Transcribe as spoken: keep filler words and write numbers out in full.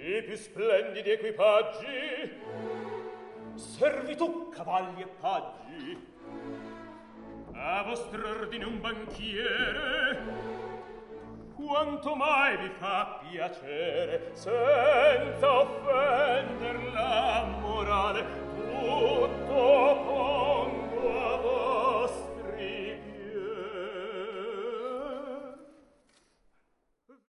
i più splendidi equipaggi, servitù, cavalli e paggi, a vostro ordine un banchiere, quanto mai vi fa piacere, senza offender la morale, tutto